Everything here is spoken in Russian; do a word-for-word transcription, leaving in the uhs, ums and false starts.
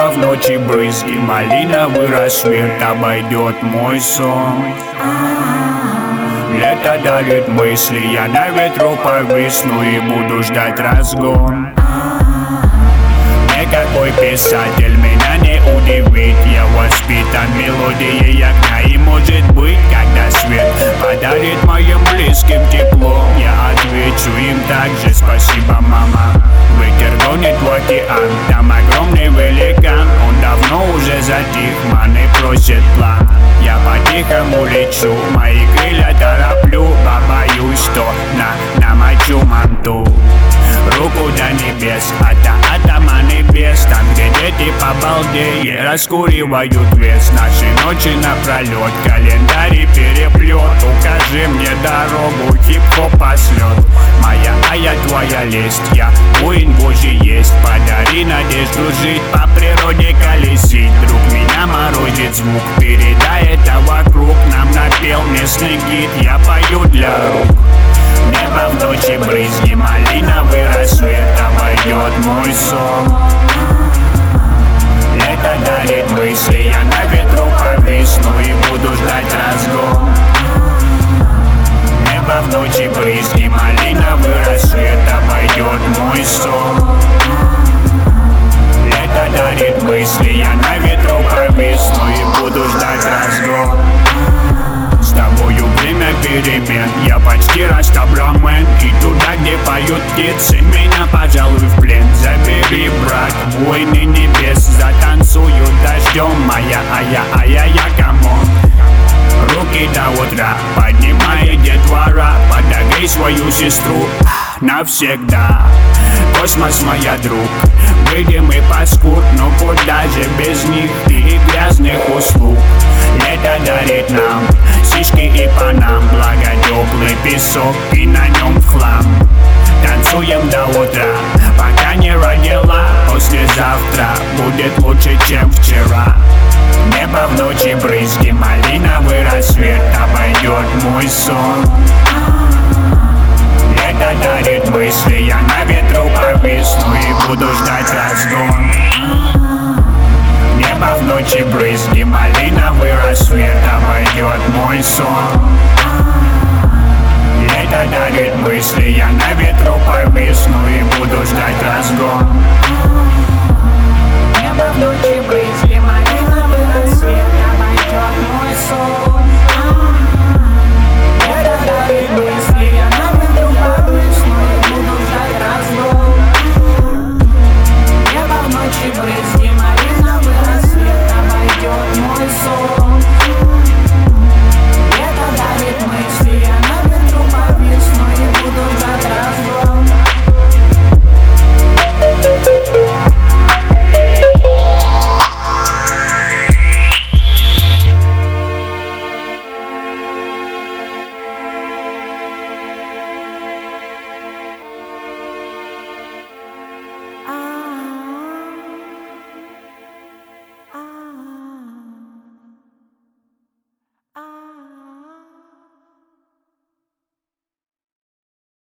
Небо в ночи брызги, малиновый рассвет обойдет мой сон. Лето дарит мысли, я на ветру повисну и буду ждать разгон. Никакой писатель меня не удивит, я воспитан мелодией огня. И может быть, когда свет подарит моим близким тепло, я отвечу им также: спасибо, мама. Ветер гонит в океан, там огромный великан. Он давно уже затих, маны просит план. Я по-тихому лечу, мои крылья тороплю, побоюсь, что на намочу манту. Руку до небес, ата атома небес. Там, где дети побалдеи раскуривают вес. Наши ночи напролет, календарь переплет. Укажи мне дорогу, хип-хоп пошлет. Моя, а я твоя лесть, я воин божий есть. Подари надежду жить, по природе колесить. Друг меня морозит звук, передай это вокруг. Нам напел местный гид, я пою для рук. Небо в ночи брызги, малиновый рассвет обойдет мой сон. Лето дарит мысли, я на ветру повисну и буду ждать разгон. Небо в ночи брызги, малиновый рассвет обойдет мой сон. Лето дарит мысли, я на ветру повисну и буду ждать разгон. С тобою время перемен, я почти растабрамен. И туда, где поют птицы, меня, пожалуй, в плен забери, брат, войны небес. Затанцую дождем, моя, а я, а я, я, камон. Руки до утра, поднимай детвора. Подогрей свою сестру навсегда. Космос, моя друг, выйдем и паскуд. Но куда же без них и грязных услуг? Лето дарит нам сишки и панам, благо теплый песок и на нем хлам. Танцуем до утра, пока не родила. Послезавтра будет лучше, чем вчера. Небо в ночи брызги, малиновый рассвет обойдет мой сон. Лето дарит мысли, я на ветру повисну и буду ждать разгон. Небо в ночи брызги, малиновый рассвет обойдет мой сон. Лето дарит мысли, я на ветру повисну и буду ждать разгон.